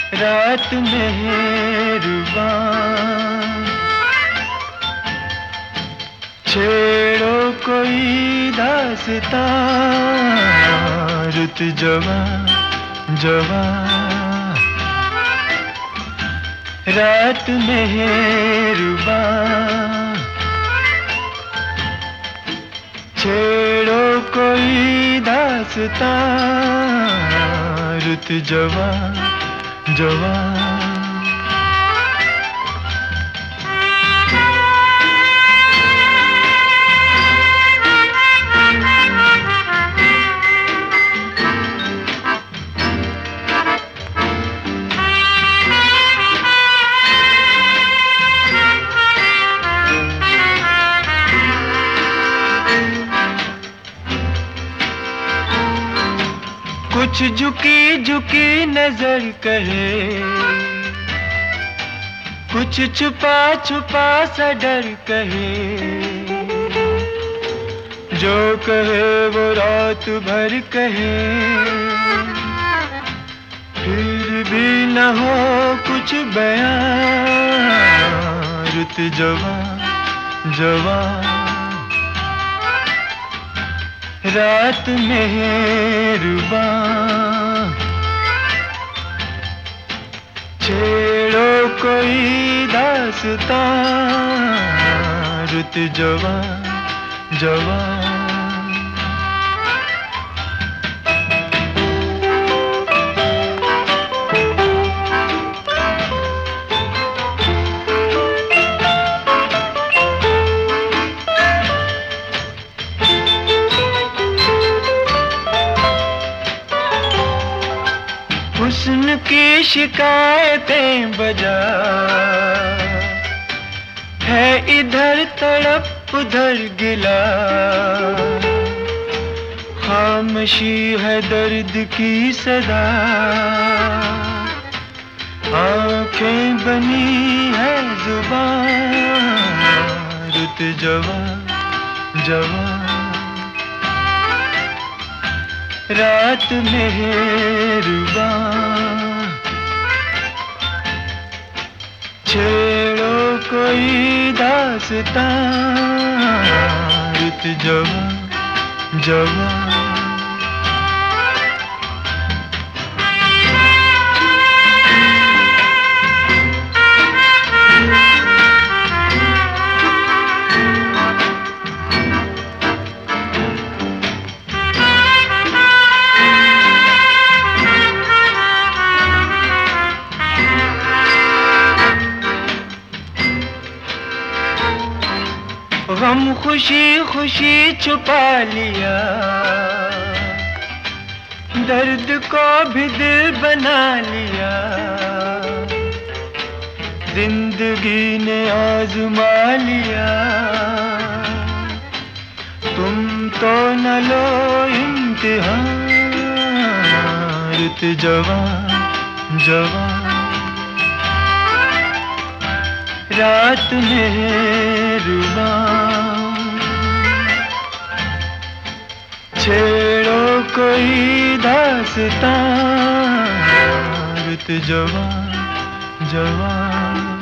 रात मेहरबान, छेड़ो कोई दास्तां, रुत जवां जवां। रात मेहरबान, छेड़ो कोई दास्तां, रुत जवां जवां। कुछ झुकी झुकी नजर कहे, कुछ छुपा छुपा सा डर कहे। जो कहे वो रात भर कहे, फिर भी न हो कुछ बयां, रुत जवां जवां। रात मेहरबान, छेड़ो कोई दास्तां, रुत जवां जवां। हुस्न की शिकायतें बजा है, इधर तड़प उधर गिला। खामोशी है दर्द की सदा, आंखें बनी है जुबान, रुत जवां जवां। रात मेहरबान, छेड़ो कोई दास्तां, रुत जवां जवां। गम खुशी खुशी छुपा लिया, दर्द को भी दिल बना लिया। जिंदगी ने आजमा लिया, तुम तो न लो इम्तिहान, रुत जवां जवां। रात मेहरबान, छेड़ो कोई दास्तां, रुत जवां जवां।